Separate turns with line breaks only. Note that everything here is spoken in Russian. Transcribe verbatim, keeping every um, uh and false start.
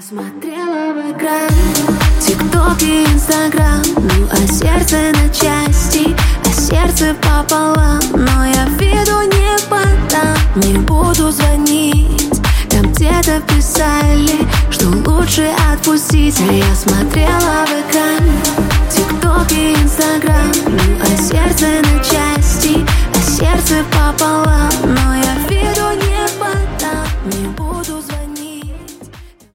Смотрела в экран, тикток и инстаграм, ну а сердце на части, а сердце пополам. Но я виду не подам, не буду звонить. Там где-то писали, что лучше отпустить. А я смотрела в экран, тикток и инстаграм, ну а сердце на части, а сердце пополам. Но